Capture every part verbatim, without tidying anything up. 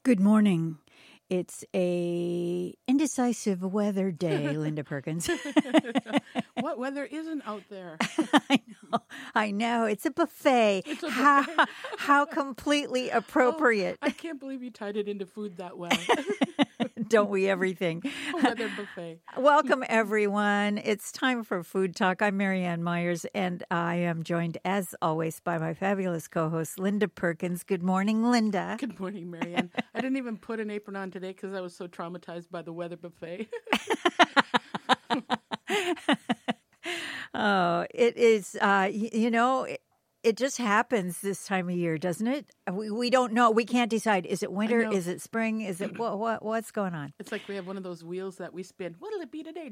Good morning. It's a indecisive weather day, Linda Perkins. What weather isn't out there? I know. I know. It's a buffet. It's a how, buffet. how completely appropriate. Oh, I can't believe you tied it into food that well. Don't we everything? A weather buffet. Welcome, everyone. It's time for Food Talk. I'm Marianne Myers, and I am joined, as always, by my fabulous co-host, Linda Perkins. Good morning, Linda. Good morning, Marianne. I didn't even put an apron on today because I was so traumatized by the weather buffet. Oh, it is, uh, y- you know, it, it just happens this time of year, doesn't it? We, we don't know. We can't decide. Is it winter? know. Is it spring? Is it what, what? What's going on? It's like we have one of those wheels that we spin. What'll it be today?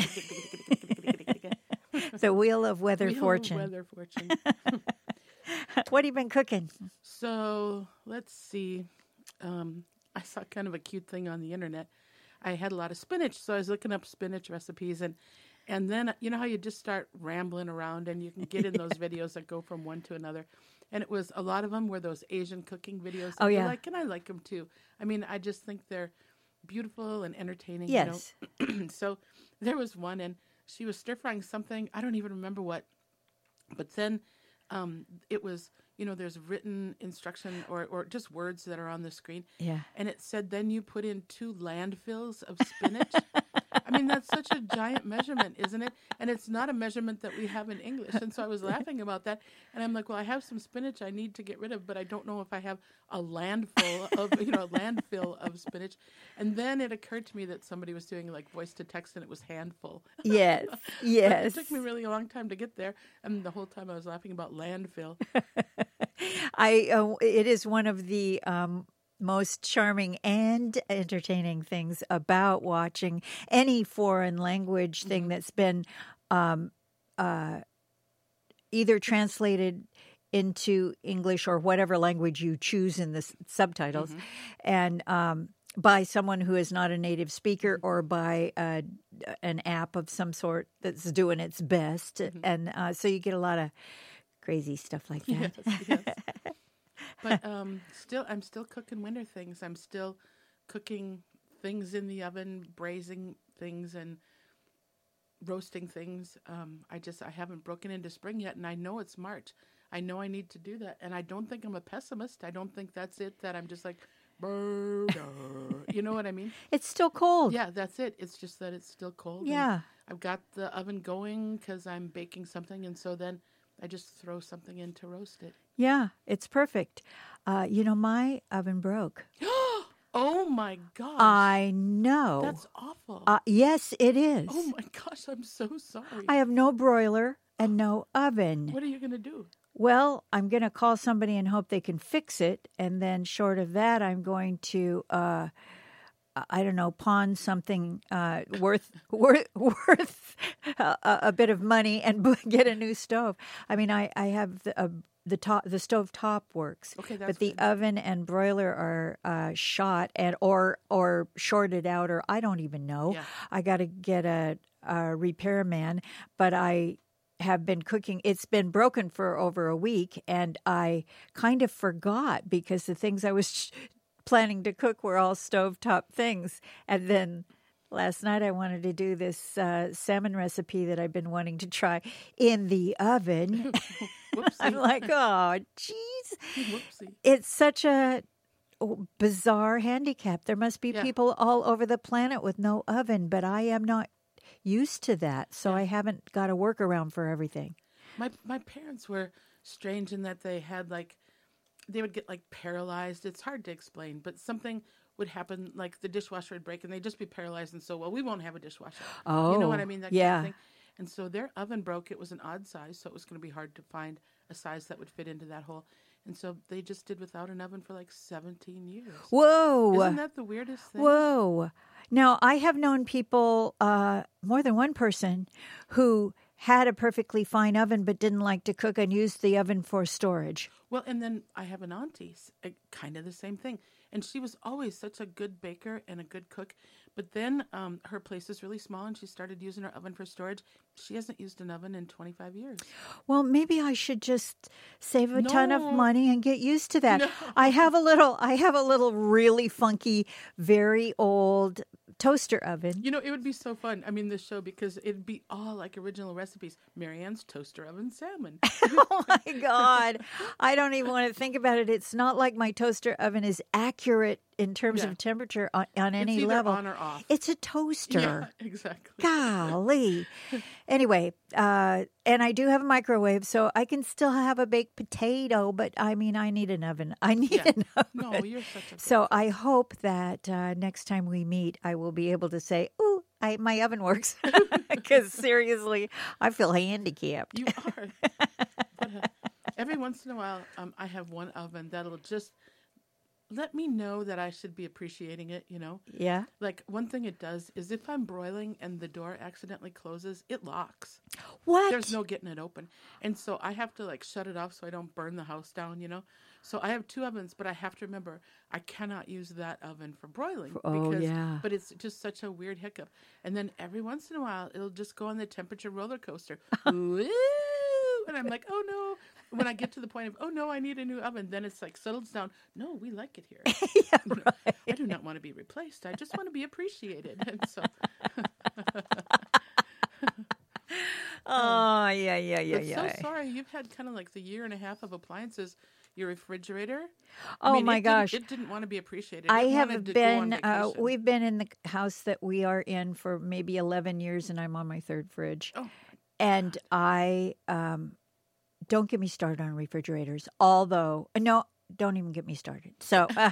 The wheel of weather Wheel of fortune. Weather fortune. What have you been cooking? So let's see. Um, I saw kind of a cute thing on the internet. I had a lot of spinach, so I was looking up spinach recipes, and and then you know how you just start rambling around, and you can get in those videos that go from one to another. And it was a lot of them were those Asian cooking videos. Oh, that you yeah. like, and I like them too. I mean, I just think they're beautiful and entertaining. Yes. You know? So there was one, and she was stir frying something. I don't even remember what, but then um, it was. You know, there's written instruction or, or just words that are on the screen. Yeah. And it said, then you put in two landfills of spinach. I mean, that's such a giant measurement, isn't it? And it's not a measurement that we have in English. And so I was laughing about that. And I'm like, well, I have some spinach I need to get rid of, but I don't know if I have a landful of, you know, a landfill of spinach. And then it occurred to me that somebody was doing like voice to text and it was handful. Yes. But Yes. it took me really a long time to get there. And the whole time I was laughing about landfill. I. Uh, it is one of the um, most charming and entertaining things about watching any foreign language thing Mhm. that's been um, uh, either translated into English or whatever language you choose in the s- subtitles, Mhm. and um, by someone who is not a native speaker or by uh, an app of some sort that's doing its best, Mhm. and uh, so you get a lot of crazy stuff like that. Yes, yes. But um, still, I'm still cooking winter things. I'm still cooking things in the oven, braising things, and roasting things. Um, I just I haven't broken into spring yet, and I know it's March. I know I need to do that, and I don't think I'm a pessimist. I don't think that's it. That I'm just like, "Brr, brr." You know what I mean? It's still cold. Yeah, that's it. It's just that it's still cold. and Yeah. I've got the oven going because I'm baking something, and so then I just throw something in to roast it. Yeah, it's perfect. Uh, you know, my oven broke. Oh my gosh. I know. That's awful. Uh, yes, it is. Oh my gosh, I'm so sorry. I have no broiler and no oven. What are you going to do? Well, I'm going to call somebody and hope they can fix it. And then short of that, I'm going to, uh, I don't know, pawn something uh, worth worth worth a, a bit of money and b- get a new stove. I mean, I, I have the, uh, the top, the stove top works, Okay, that's but the good. oven and broiler are uh, shot and or or shorted out, or I don't even know. Yeah. I got to get a, a repairman, but I have been cooking. It's been broken for over a week, and I kind of forgot because the things I was planning to cook were all stovetop things. And then last night I wanted to do this uh, salmon recipe that I've been wanting to try in the oven. I'm Whoopsie. like, oh, geez. Whoopsie. It's such a bizarre handicap. There must be Yeah. people all over the planet with no oven, but I am not used to that. So Yeah. I haven't got a workaround for everything. My my parents were strange in that they had like they would get like paralyzed. It's hard to explain, but something would happen, like the dishwasher would break and they'd just be paralyzed, and so well we won't have a dishwasher. Oh, You know what I mean? That yeah. kind of thing. And so their oven broke. It was an odd size, so it was going to be hard to find a size that would fit into that hole. And so they just did without an oven for like seventeen years. Whoa. Isn't that the weirdest thing? Whoa. Now, I have known people, uh, more than one person, who had a perfectly fine oven but didn't like to cook and used the oven for storage. Well, and then I have an auntie, s- uh, kind of the same thing. And she was always such a good baker and a good cook. But then um, her place is really small and she started using her oven for storage. She hasn't used an oven in twenty-five years. Well, maybe I should just save a ton of No. money and get used to that. No. I have a little I have a little really funky, very old toaster oven. You know, it would be so fun. I mean, this show, because it'd be all like original recipes. Marianne's toaster oven salmon. Oh my God. I don't even want to think about it. It's not like my toaster oven is accurate in terms Yeah. of temperature on, on any it's either level. on or off. It's a toaster. Yeah, exactly. Golly. Anyway, uh, and I do have a microwave, so I can still have a baked potato, but I mean, I need an oven. I need Yeah. an oven. No, you're such a So I hope that uh, next time we meet, I will be able to say, ooh, I, my oven works. Because seriously, I feel handicapped. You are. But, uh, every once in a while, um, I have one oven that'll just let me know that I should be appreciating it, you know? Yeah. Like, one thing it does is if I'm broiling and the door accidentally closes, it locks. What? There's no getting it open. And so I have to, like, shut it off so I don't burn the house down, you know? So I have two ovens, but I have to remember I cannot use that oven for broiling. Oh, yeah. But it's just such a weird hiccup. And then every once in a while, it'll just go on the temperature roller coaster. Woo! And I'm like, oh, no. When I get to the point of, oh, no, I need a new oven, then it's like settles down. No, we like it here. Yeah, right. I do not want to be replaced. I just want to be appreciated. And so, Oh, yeah, yeah, yeah, but yeah. so sorry. You've had kind of like the year and a half of appliances. Your refrigerator. Oh, I mean, my it gosh. Didn't, it didn't want to be appreciated. I It have wanted to been, go on uh, vacation. we've been in the house that we are in for maybe eleven years, and I'm on my third fridge. Oh, And I, um, don't get me started on refrigerators, although, no, don't even get me started. So uh,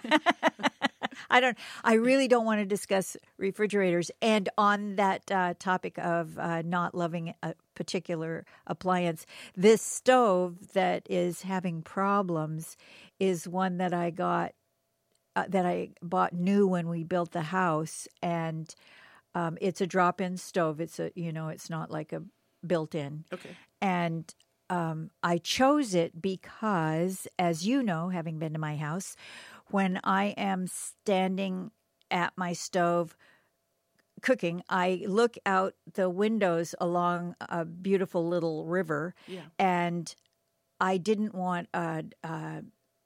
I don't, I really don't want to discuss refrigerators. And on that uh, topic of uh, not loving a particular appliance, this stove that is having problems is one that I got, uh, that I bought new when we built the house. And um, it's a drop-in stove. It's a, you know, it's not like a built-in. okay. And um, I chose it because, as you know, having been to my house, when I am standing at my stove cooking, I look out the windows along a beautiful little river, Yeah. and I didn't want a, a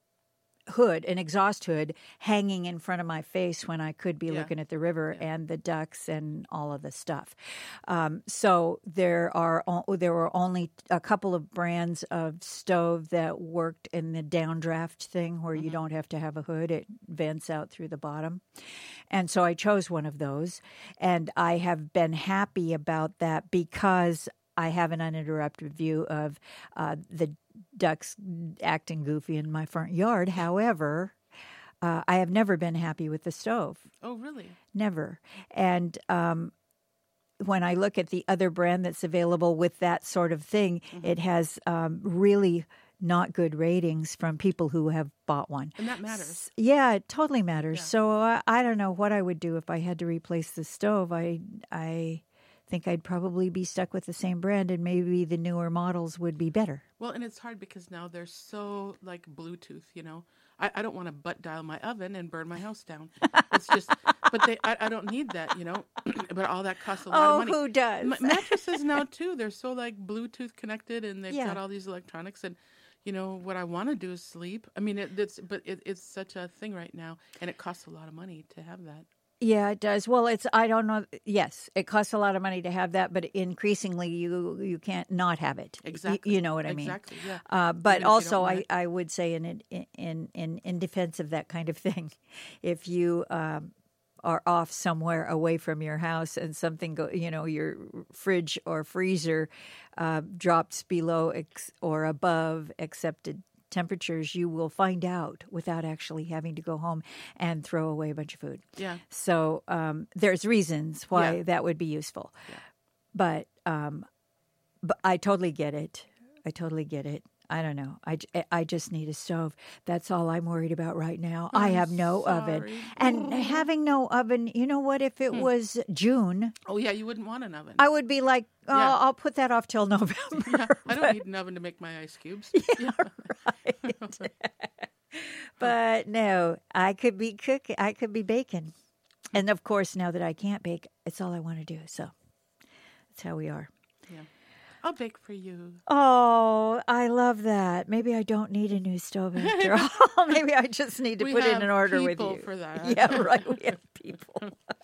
hood, an exhaust hood, hanging in front of my face when I could be Yeah. looking at the river Yeah. and the ducks and all of the stuff. Um, so there are o- there were only a couple of brands of stove that worked in the downdraft thing where you don't have to have a hood; it vents out through the bottom. And so I chose one of those, and I have been happy about that because I have an uninterrupted view of uh, the ducks acting goofy in my front yard. However, uh, I have never been happy with the stove. Oh, really? Never. And um, when I look at the other brand that's available with that sort of thing, Mm-hmm. it has um, really not good ratings from people who have bought one. And that matters. Yeah, it totally matters. Yeah. So uh, I don't know what I would do if I had to replace the stove. I I think I'd probably be stuck with the same brand, and maybe the newer models would be better. Well, and it's hard because now they're so like Bluetooth, you know. I, I don't want to butt dial my oven and burn my house down. It's just, but they, I, I don't need that, you know. But all that costs a lot Oh, of money. who does? Ma- mattresses now too. They're so like Bluetooth connected, and they've Yeah. got all these electronics. And you know what I want to do is sleep. I mean, it, it's but it, it's such a thing right now, and it costs a lot of money to have that. Yeah, it does. Well, it's I don't know. Yes, it costs a lot of money to have that, but increasingly you you can't not have it. Y- Exactly. You, know what I mean? Exactly. Yeah. Uh, but Even if you don't also, want I, it. I would say in in in in in defense of that kind of thing, if you um, are off somewhere away from your house and something go, you know, your fridge or freezer uh, drops below ex- or above accepted temperatures, you will find out without actually having to go home and throw away a bunch of food. Yeah. So um, there's reasons why Yeah. that would be useful. Yeah. But um, but I totally get it. I totally get it. I don't know. I, j- I just need a stove. That's all I'm worried about right now. I I'm have no oven. sorry. And having no oven, you know what? If it was June, Oh yeah, you wouldn't want an oven. I would be like, oh, Yeah. I'll put that off till November. yeah, I don't need an oven to make my ice cubes. Yeah. right. But no, I could be cooking. I could be baking. And of course, now that I can't bake, it's all I want to do. So that's how we are. Yeah. I'll bake for you. Oh, I love that. Maybe I don't need a new stove after all. Maybe I just need to We put in have an order with people you. for that. Yeah, right. We have people.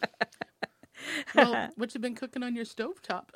Well, what you been cooking on your stovetop?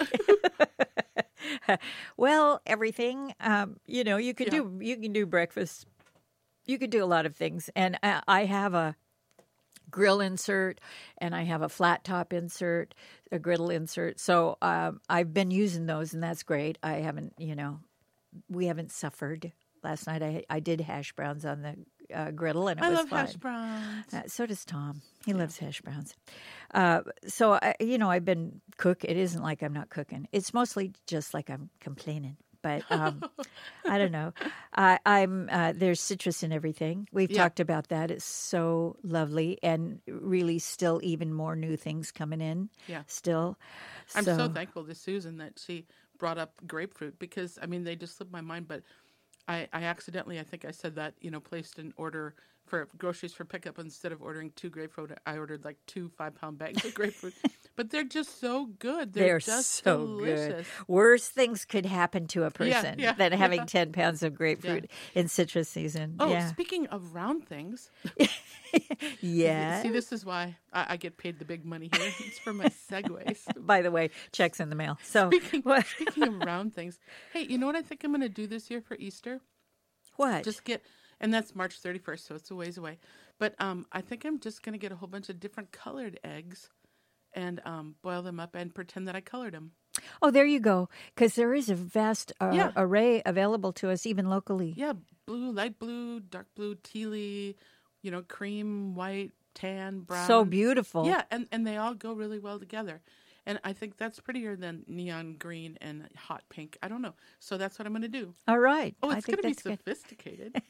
Well, everything. Um, you know, you could Yeah. do you can do breakfast. You could do a lot of things, and I, I have a grill insert, and I have a flat top insert, a griddle insert. So um, I've been using those, and that's great. I haven't, you know, we haven't suffered. Last night I I did hash browns on the uh, griddle, and it I was love fine. hash browns. Uh, so does Tom. He loves hash browns. Uh, so, I, you know, I've been cook. It isn't like I'm not cooking. It's mostly just like I'm complaining. But um, I don't know. I, I'm uh, there's citrus in everything. We've Yeah. talked about that. It's so lovely, and really still even more new things coming in. Yeah. Still. I'm so thankful to Susan that she brought up grapefruit because, I mean, they just slipped my mind, but I, I accidentally, I think I said that, you know, placed an order for groceries for pickup. Instead of ordering two grapefruit, I ordered like two five-pound bags of grapefruit. But they're just so good. They're, They're just so delicious. good. Worse things could happen to a person yeah, than having yeah. ten pounds of grapefruit in citrus season. Oh, yeah. speaking of round things, Yeah. see, this is why I, I get paid the big money here. It's for my segues. By the way, checks in the mail. So Speaking, what? speaking of round things, hey, you know what I think I'm going to do this year for Easter? What? Just get, and that's March thirty-first, so it's a ways away. But um, I think I'm just going to get a whole bunch of different colored eggs and um, boil them up and pretend that I colored them. Oh, there you go. Because there is a vast uh, Yeah. array available to us, even locally. Yeah, blue, light blue, dark blue, tealy, you know, cream, white, tan, brown. So beautiful. Yeah, and, and they all go really well together. And I think that's prettier than neon green and hot pink. I don't know. So that's what I'm going to do. All right. Oh, I it's going think to be that's good. sophisticated.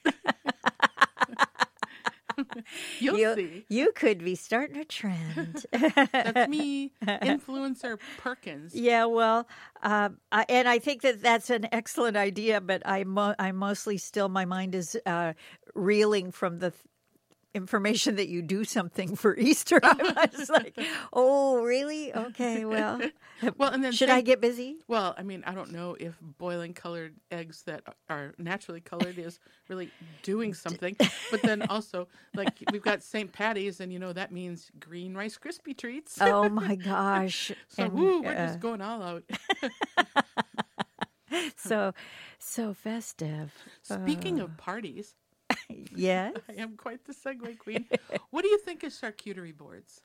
You'll You, see. you could be starting a trend. That's me, influencer Perkins. Yeah, well, um, I, and I think that that's an excellent idea, but I, mo- I mostly still, my mind is uh, reeling from the th- information that you do something for Easter. I'm just like, oh, really? Okay, well, Well, and then should same- I get busy? Well, I mean, I don't know if boiling colored eggs that are naturally colored is really doing something. But then also, like, we've got Saint Patty's, and, you know, that means green Rice Krispie treats. Oh, my gosh. so, And, woo, we're uh, just going all out. so, so festive. Speaking of parties, Yes. I am quite the segue queen. What do you think of charcuterie boards?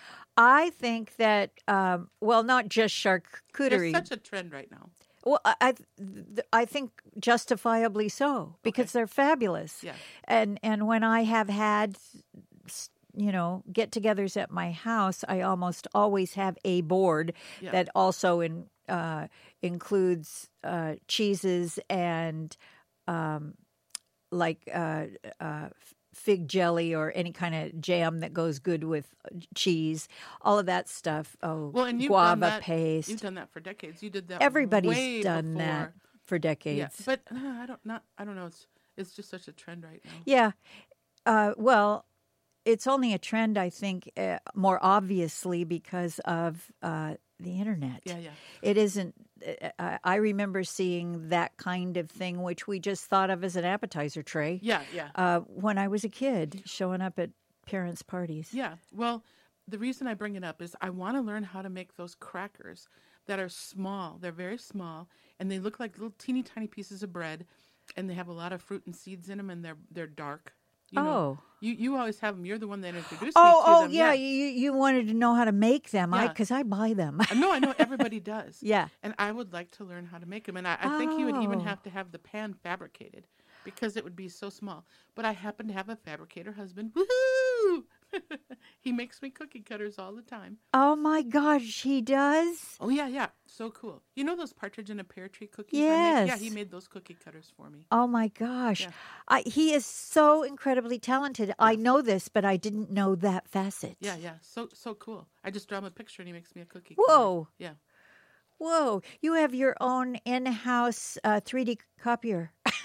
I think that, um, well, not just They're charcuterie. such a trend right now. Well, I I, th- I think justifiably so because Okay. they're fabulous. Yeah. And and when I have had, s- you know, get-togethers at my house, I almost always have a board Yeah. that also in uh, includes uh, cheeses and um, like uh, uh, fig jelly or any kind of jam that goes good with cheese. All of that stuff. Oh, Well, and you've guava done that, paste. You've done that for decades. You did that. Everybody's way done before. that for decades. Yeah, but uh, I don't not. I don't know. It's it's just such a trend right now. Yeah. Uh, well, it's only a trend, I think, uh, more obviously because of uh, the internet. Yeah, yeah. It isn't. Uh, I I remember seeing that kind of thing, which we just thought of as an appetizer tray. Yeah, yeah. Uh, when I was a kid, showing up at parents' parties. Yeah. Well, the reason I bring it up is I want to learn how to make those crackers that are small. They're very small, and they look like little teeny tiny pieces of bread, and they have a lot of fruit and seeds in them, and they're they're dark. You know, Oh. you you always have them. You're the one that introduced Oh, me to oh, them. yeah. You you wanted to know how to make them, I Yeah. because I buy them. Uh, No, I know everybody does. Yeah. And I would like to learn how to make them. And I, I think you would even Oh. have to have the pan fabricated because it would be so small. But I happen to have a fabricator husband. Woohoo! He makes me cookie cutters all the time. Oh my gosh, he does. Oh, yeah, yeah. So cool. You know those partridge in a pear tree cookies? I make? Yeah, Yes. he made those cookie cutters for me. Oh my gosh. Yeah. I, he is so incredibly talented. I know this, but I didn't know that facet. Yeah, yeah. So so cool. I just draw him a picture and he makes me a cookie Whoa. cutter. Yeah. Whoa. You have your own in house uh, three D copier.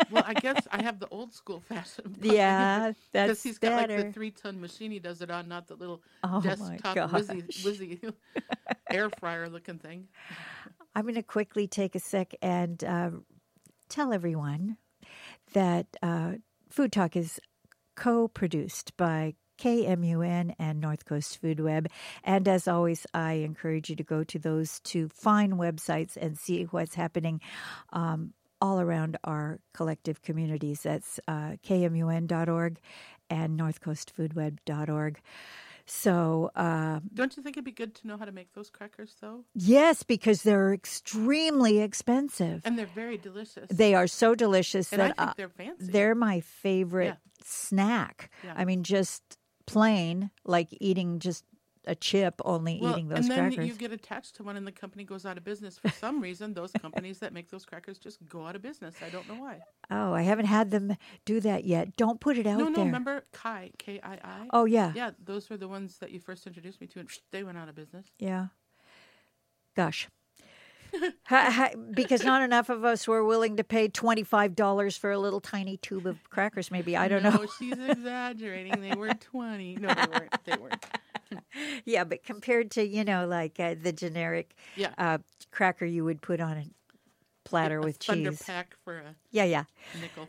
Well, I guess I have the old school fashion. Yeah, Because that's he's got like better. the three ton machine he does it on, not the little Oh my desktop gosh. whizzy, whizzy air fryer looking thing. I'm going to quickly take a sec and uh, tell everyone that uh, Food Talk is co-produced by K M U N and North Coast Food Web. And as always, I encourage you to go to those two fine websites and see what's happening um, all around our collective communities. That's uh, K M U N dot org and north coast food web dot org. So, uh, Don't you think it'd be good to know how to make those crackers, though? yes, because they're extremely expensive. And they're very delicious. They are so delicious and I that think uh, they're fancy. they're my favorite Yeah. snack. Yeah. I mean, just plain, like eating just a chip, only well, eating those and then crackers. you get attached to one and the company goes out of business. For some reason, those companies that make those crackers just go out of business. I don't know why. Oh, I haven't had them do that yet. Don't put it out No, no, there. remember Kai, K I I? Oh, yeah. Yeah, those were the ones that you first introduced me to, and they went out of business. Yeah. Gosh. Ha- ha- because not enough of us were willing to pay twenty-five dollars for a little tiny tube of crackers, maybe. I don't no, know. she's exaggerating. They were twenty. No, they weren't. They weren't. Yeah, but compared to, you know, like uh, the generic Yeah. uh, cracker you would put on a platter a with thunder cheese. pack for a Yeah, yeah. nickel.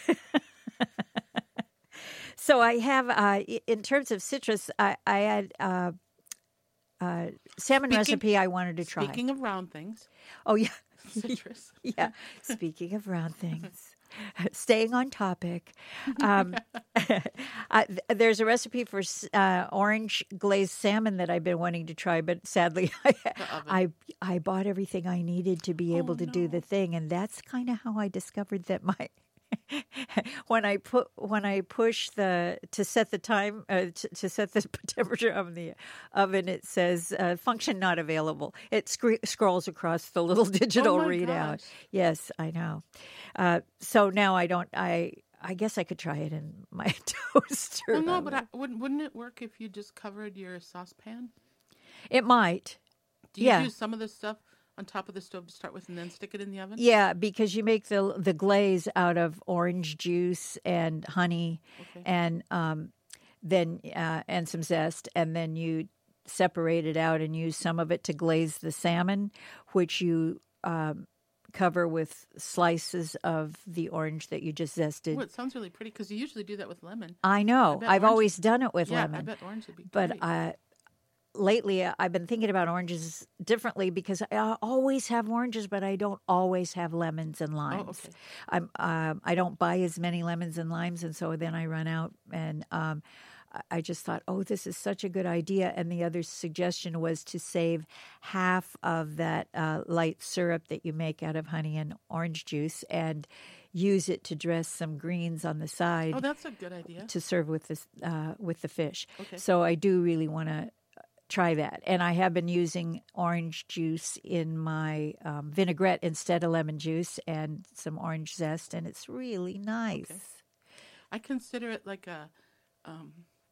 So I have, uh, in terms of citrus, I, I had uh, uh, salmon Speaking- recipe I wanted to try. Speaking of round things, Oh, yeah. citrus. Yeah. Speaking of round things, staying on topic, um, I, th- there's a recipe for uh, orange glazed salmon that I've been wanting to try, but sadly, I oven. I, I bought everything I needed to be able Oh, to do no. the thing, and that's kind of how I discovered that my. when I put when I push the to set the time uh, to, to set the temperature of the oven, it says uh, function not available. It scre- scrolls across the little digital Oh my readout. gosh. Yes, I know. Uh, so now I don't. I I guess I could try it in my toaster. Well, no, oven. but I, wouldn't wouldn't it work if you just covered your saucepan? It might. Do you Yeah. do some of the stuff on top of the stove to start with, and then stick it in the oven? Yeah, because you make the the glaze out of orange juice and honey, Okay. and um, then uh, and some zest, and then you separate it out and use some of it to glaze the salmon, which you um, cover with slices of the orange that you just zested. Oh, it sounds really pretty because you usually do that with lemon. I know. bet I've orange- always done it with yeah, lemon. I bet orange would be But great. uh, lately, uh, I've been thinking about oranges differently because I always have oranges, but I don't always have lemons and limes. okay. I'm um, I don't buy as many lemons and limes, and so then I run out. And um, I- I just thought, oh, this is such a good idea. And the other suggestion was to save half of that uh, light syrup that you make out of honey and orange juice and use it to dress some greens on the side Oh, that's a good idea. to serve with this uh, with the fish. Okay. So I do really want to try that, and I have been using orange juice in my um, vinaigrette instead of lemon juice, and some orange zest, and it's really nice. Okay. I consider it like a, um,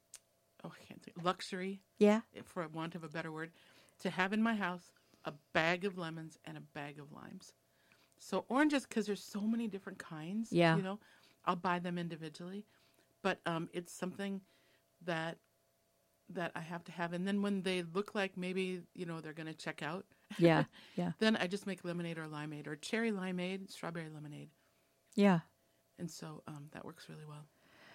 oh, I can't think, luxury, Yeah, for want of a better word, to have in my house a bag of lemons and a bag of limes. So oranges, because there's so many different kinds. Yeah. You know, I'll buy them individually, but um, it's something that that I have to have. And then when they look like maybe you know they're going to check out, yeah, yeah, then I just make lemonade or limeade or cherry limeade, strawberry lemonade, yeah. and so um, that works really well.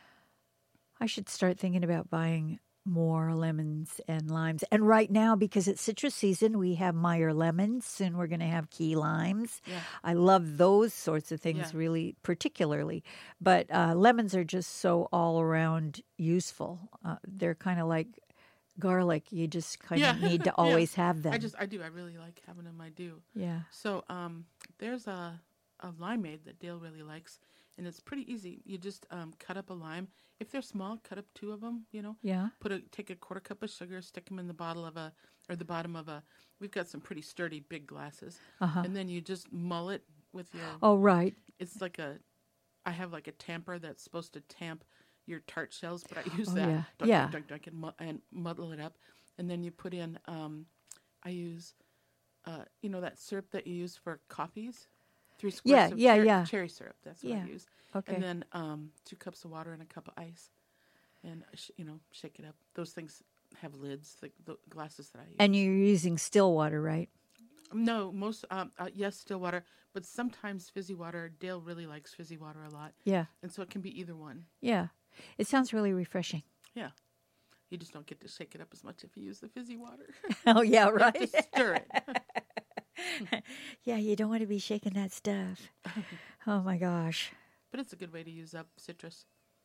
I should start thinking about buying more lemons and limes. And right now, because it's citrus season, we have Meyer lemons. Soon we're going to have key limes. Yeah. I love those sorts of things Yeah. really particularly. But uh, lemons are just so all around useful. Uh, they're kind of like garlic. You just kind of Yeah. need to Yeah. always have them. I just I do I really like having them. I do. yeah. So um, there's a a limeade that Dale really likes, and it's pretty easy. You just um, cut up a lime. If they're small, cut up two of them. You know, Yeah. put a take a quarter cup of sugar, stick them in the bottle of a or the bottom of a. We've got some pretty sturdy big glasses, Uh-huh. and then you just mull it with your. Oh, right. It's like a. I have like a tamper that's supposed to tamp your tart shells, but I use Oh, that. yeah. Dunk, Yeah. dunk, dunk, dunk, and, mu- and muddle it up, and then you put in. Um, I use, uh, you know, that syrup that you use for coffees. three squares Yeah, of yeah, cher- yeah. cherry syrup. That's what Yeah. I use. Okay. And then um, two cups of water and a cup of ice, and sh- you know, shake it up. Those things have lids, like the glasses that I use. And you're using still water, right? No, most um, uh, yes, still water, but sometimes fizzy water. Dale really likes fizzy water a lot, Yeah. and so it can be either one. Yeah. It sounds really refreshing. Yeah, you just don't get to shake it up as much if you use the fizzy water. Oh, yeah, You have right. to stir it. Yeah, you don't want to be shaking that stuff. Oh, my gosh. But it's a good way to use up citrus.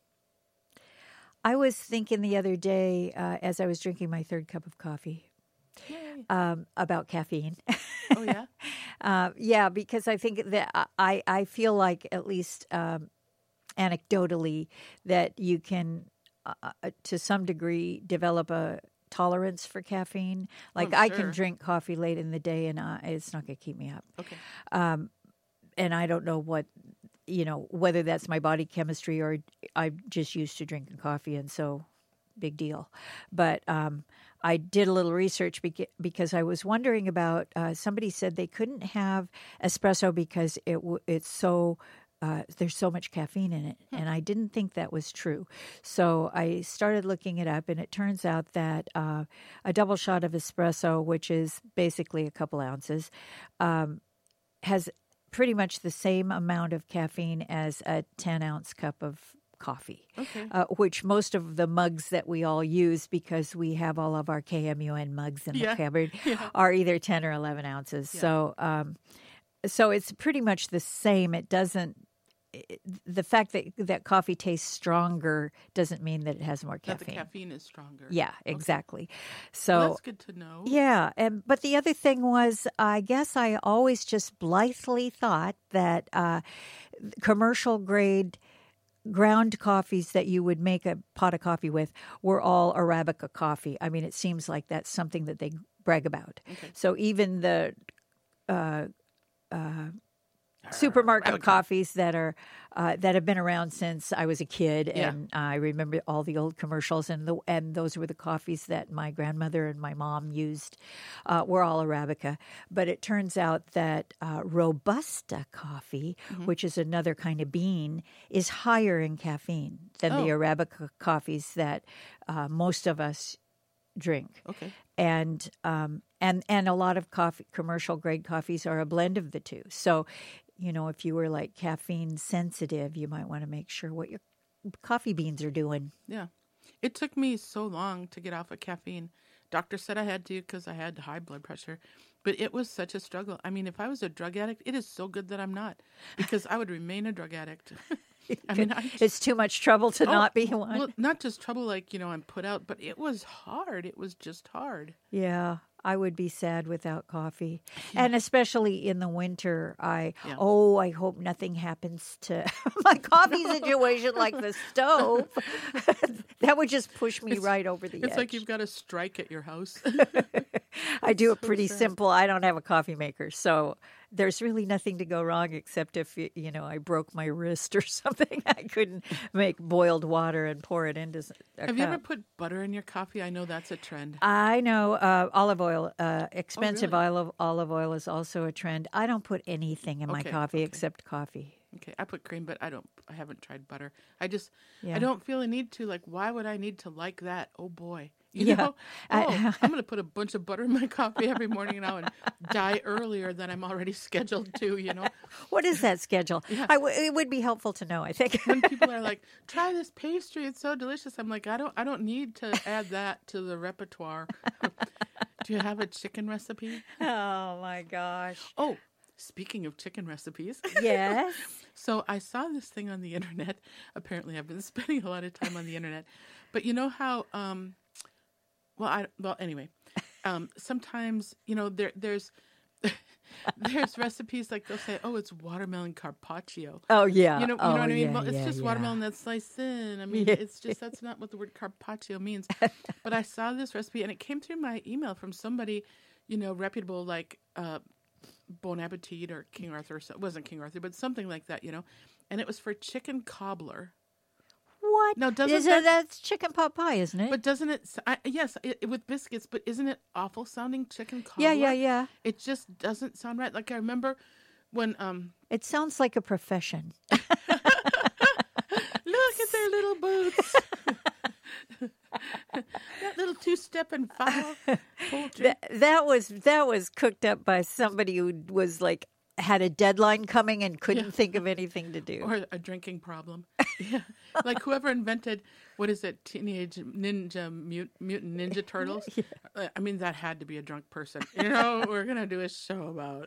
I was thinking the other day uh, as I was drinking my third cup of coffee Yay. um, about caffeine. Oh yeah. Uh, yeah, because I think that I, I feel like, at least um, anecdotally, that you can, uh, to some degree, develop a tolerance for caffeine. Like Oh, I sure. can drink coffee late in the day and uh, it's not going to keep me up. Okay. And I don't know what, you know, whether that's my body chemistry or I'm just used to drinking coffee, and so big deal. But um, I did a little research beca- because I was wondering about. Uh, somebody said they couldn't have espresso because it w- it's so. Uh, there's so much caffeine in it, and I didn't think that was true. So I started looking it up, and it turns out that uh, a double shot of espresso, which is basically a couple ounces, um, has pretty much the same amount of caffeine as a ten ounce cup of coffee, Okay. uh, which most of the mugs that we all use, because we have all of our K M U N mugs in Yeah. the cupboard, Yeah. are either ten or eleven ounces. Yeah. So, um, so it's pretty much the same. It doesn't. It, the fact that that coffee tastes stronger doesn't mean that it has more That the caffeine. caffeine is stronger. Yeah, exactly. So Well, that's good to know. yeah, and but the other thing was, I guess I always just blithely thought that uh, commercial grade ground coffees that you would make a pot of coffee with were all Arabica coffee. I mean, it seems like that's something that they brag about. Okay. So even the uh, uh, supermarket Arabica. coffees that are uh, that have been around since I was a kid, Yeah. and I remember all the old commercials, and the and those were the coffees that my grandmother and my mom used. Uh, were all Arabica, but it turns out that uh, Robusta coffee, Mm-hmm. which is another kind of bean, is higher in caffeine than the Oh. Arabica coffees that uh, most of us drink. Okay. And um, and and a lot of coffee, commercial grade coffees, are a blend of the two. So, you know, if you were like caffeine sensitive, you might want to make sure what your coffee beans are doing. Yeah. It took me so long to get off of caffeine. Doctor said I had to because I had high blood pressure, but it was such a struggle. I mean, if I was a drug addict, it is so good that I'm not, because I would remain a drug addict. I mean, I just, It's too much trouble to Oh, not be one. well, not just trouble, like, you know, I'm put out, but it was hard. It was just hard. Yeah, I would be sad without coffee. And especially in the winter, I, Yeah. oh, I hope nothing happens to my coffee situation like the stove. That would just push me right over the It's edge. like you've got a strike at your house. I do it so pretty sad. simple. I don't have a coffee maker, so there's really nothing to go wrong except if, y- you know, I broke my wrist or something. I couldn't make boiled water and pour it into s- a Have you ever cup. put butter in your coffee? I know that's a trend. I know uh, olive oil, uh, expensive really? olive olive oil is also a trend. I don't put anything in my Okay, coffee okay. except coffee. Okay, I put cream, but I don't. I haven't tried butter. I just, Yeah. I don't feel a need to. Like, why would I need to like that? Oh boy, you Yeah. know. I- Oh, I'm gonna put a bunch of butter in my coffee every morning now and die earlier than I'm already scheduled to. You know, What is that schedule? I w- it would be helpful to know, I think. when people are like, "Try this pastry; it's so delicious," I'm like, I don't, I don't need to add that to the repertoire. Do you have a chicken recipe? Oh my gosh. Oh, speaking of chicken recipes. Yes. So I saw this thing on the internet. Apparently, I've been spending a lot of time on the internet. But you know how, um, well, I well anyway. Um, sometimes you know there there's there's recipes like they'll say, oh, it's watermelon carpaccio. Oh yeah. You know, you oh, know what I mean? yeah, Well, it's yeah, just yeah. watermelon that's sliced thin. I mean, Yeah. it's just that's not what the word carpaccio means. But I saw this recipe and it came through my email from somebody, you know, reputable like uh, Bon Appetit or King Arthur. It wasn't King Arthur, but something like that, you know. And it was for chicken cobbler. What? Now, doesn't Is that- it, that's chicken pot pie, isn't it? But doesn't it? s- I, yes, it, with biscuits. But isn't it awful sounding chicken cobbler? yeah, yeah, yeah. It just doesn't sound right. Like I remember when um, It sounds like a profession. look at their little boots. That little two-step and file poultry. That, that was that was cooked up by somebody who was like had a deadline coming and couldn't Yeah. think of anything to do. Or a drinking problem. Yeah. Like whoever invented, what is it, Teenage Ninja Mut- Mutant Ninja Turtles? Uh, I mean, that had to be a drunk person. You know, we're going to do a show about.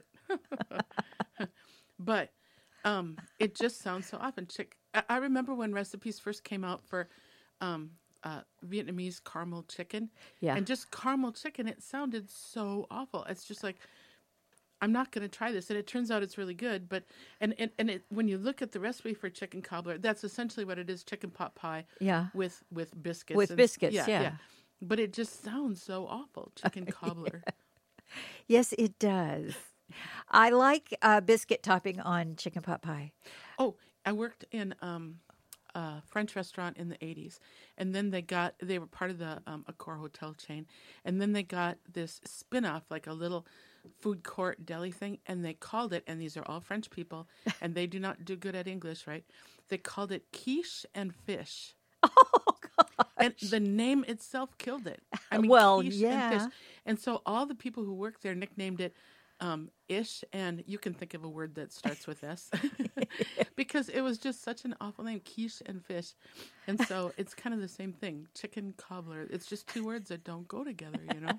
But um, it just sounds so often. Chick- I-, I remember when recipes first came out for um, uh, Vietnamese caramel chicken. Yeah. And just caramel chicken, it sounded so awful. It's just like, I'm not going to try this. And it turns out it's really good. But and and, and it, when you look at the recipe for chicken cobbler, that's essentially what it is: chicken pot pie Yeah. with with biscuits. With and- biscuits, yeah. But it just sounds so awful, chicken cobbler. Yes, it does. I like uh, biscuit topping on chicken pot pie. Oh, I worked in um, a French restaurant in the eighties, and then they got they were part of the um, Accor hotel chain, and then they got this spin-off, like a little food court deli thing, and they called it, and these are all French people, and they do not do good at English, right? They called it quiche and fish. Oh, God. And the name itself killed it. I mean, Well, quiche yeah. and fish. And so all the people who worked there nicknamed it um, ish, and you can think of a word that starts with S, because it was just such an awful name, quiche and fish. And so it's kind of the same thing, chicken cobbler. It's just two words that don't go together, you know?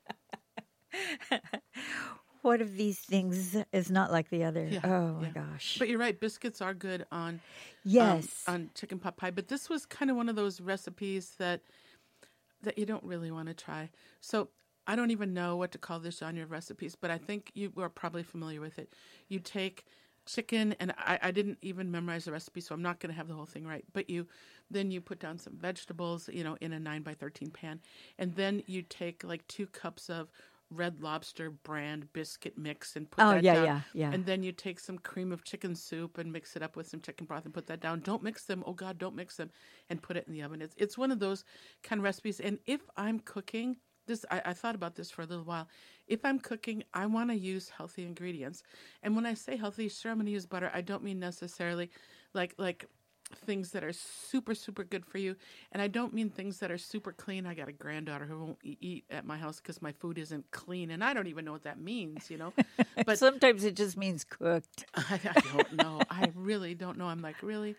One of these things is not like the other. Yeah, oh, my yeah. gosh. But you're right, biscuits are good on Yes. um, on chicken pot pie. But this was kind of one of those recipes that that you don't really want to try. So I don't even know what to call this genre of recipes, but I think you are probably familiar with it. You take chicken, and I, I didn't even memorize the recipe, so I'm not going to have the whole thing right. But you then you put down some vegetables, you know, in a nine by thirteen pan, and then you take like two cups of Red Lobster brand biscuit mix and put Oh, that yeah, down. yeah, yeah. And then you take some cream of chicken soup and mix it up with some chicken broth and put that down. Don't mix them. Oh, God, don't mix them. And put it in the oven. It's it's one of those kind of recipes. And if I'm cooking, this I, I thought about this for a little while. If I'm cooking, I want to use healthy ingredients. And when I say healthy, sure, I'm going to use butter. I don't mean necessarily like like things that are super, super good for you. And I don't mean things that are super clean. I got a granddaughter who won't e- eat at my house because my food isn't clean. And I don't even know what that means, you know. But Sometimes it just means cooked. I, I don't know. I really don't know. I'm like, really?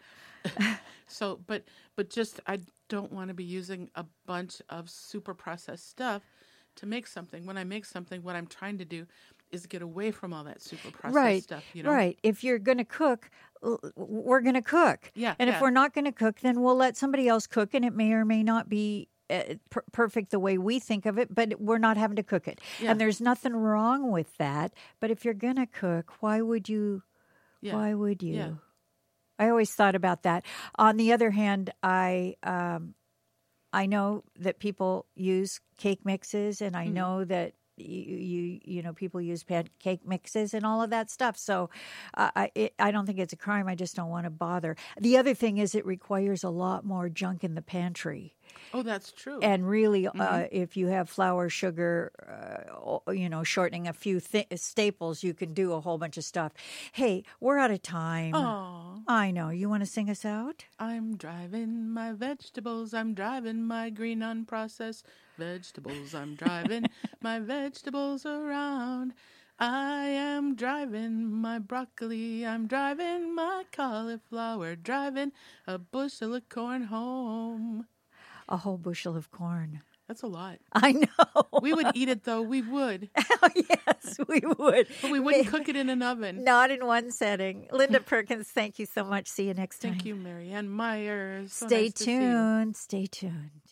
So, but but just I don't want to be using a bunch of super processed stuff to make something. When I make something, what I'm trying to do is get away from all that super processed Right, stuff. You know, right. If you're going to cook, l- we're going to cook. Yeah, And yeah. if we're not going to cook, then we'll let somebody else cook, and it may or may not be uh, per- perfect the way we think of it, but we're not having to cook it. Yeah. And there's nothing wrong with that. But if you're going to cook, why would you? Yeah. Why would you? Yeah. I always thought about that. On the other hand, I um, I know that people use cake mixes, and I Mhm. know that you, you you know people use pancake mixes and all of that stuff. So uh, I it, I don't think it's a crime. I just don't want to bother. The other thing is it requires a lot more junk in the pantry. Oh, that's true. And really, uh, if you have flour, sugar, uh, you know, shortening a few th- staples, you can do a whole bunch of stuff. Hey, we're out of time. Aw. I know. You want to sing us out? I'm driving my vegetables. I'm driving my green unprocessed vegetables. I'm driving my vegetables around. I am driving my broccoli. I'm driving my cauliflower. Driving a bushel of corn home. A whole bushel of corn. That's a lot. I know. We would eat it, though. We would. Oh, yes, we would. But we wouldn't cook it in an oven. Not in one setting. Linda Perkins, thank you so much. See you next time. Thank you, Marianne Myers. So Stay nice to see you. tuned. Stay tuned.